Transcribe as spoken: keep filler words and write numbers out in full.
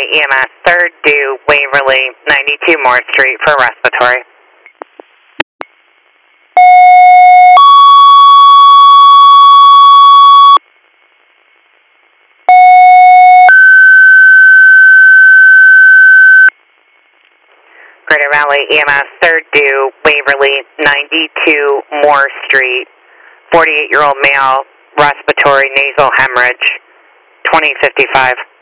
E M S, third due, Waverly, ninety-two Moore Street for respiratory. Greater Valley E M S, third due, Waverly, ninety-two Moore Street, forty-eight-year-old male, respiratory nasal hemorrhage, twenty fifty-five.